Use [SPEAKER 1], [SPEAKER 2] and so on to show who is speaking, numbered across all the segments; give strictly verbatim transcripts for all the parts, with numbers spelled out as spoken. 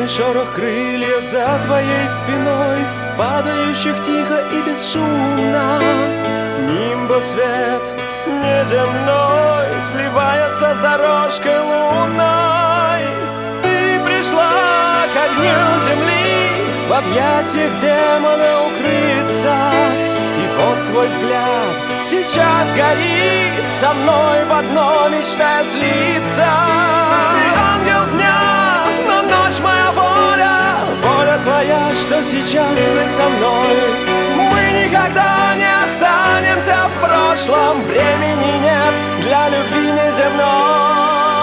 [SPEAKER 1] шорох крыльев за твоей спиной, падающих тихо и бесшумно. Нимбосвет неземной сливается с дорожкой лунной. Ты пришла к огню земли, в объятиях демона укрыться. И вот твой взгляд сейчас горит, со мной в одно мечтая слиться. Ты ангел дня, но ночь моя воля, воля твоя, что сейчас ты со мной. Мы никогда не останемся в прошлом, времени нет для любви неземной.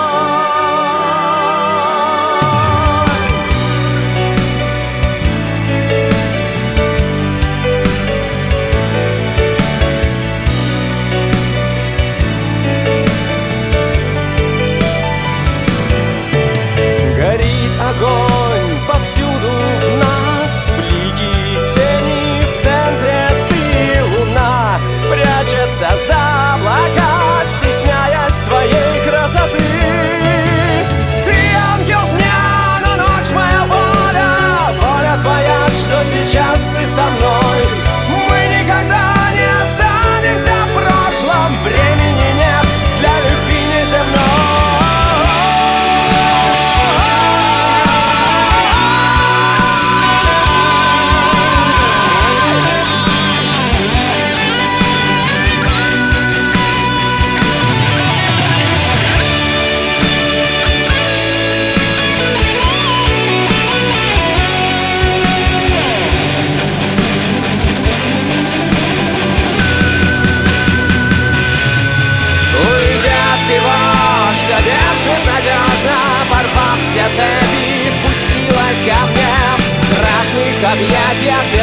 [SPEAKER 1] Огонь повсюду в нас, блики тени в центре, ты луна прячется за облака, стесняясь твоей красоты. Ты ангел дня, но ночь моя воля, воля твоя, что сейчас ты со мной. Мы никогда не останемся в прошлом, времени нет для любви неземной. Держит надежно, порвав все цепи, спустилась ко мне в страстных объятиях.